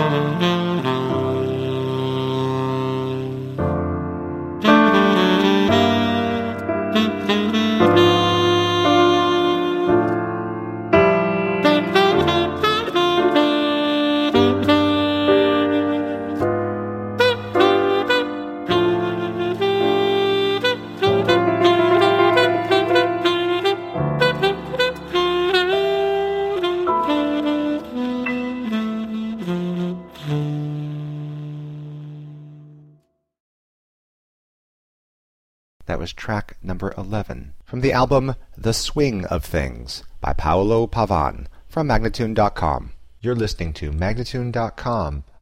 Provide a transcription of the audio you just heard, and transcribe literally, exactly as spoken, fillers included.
That was track number eleven from the album The Swing of Things by Paolo Pavan from Magnatune dot com. You're listening to Magnatune dot com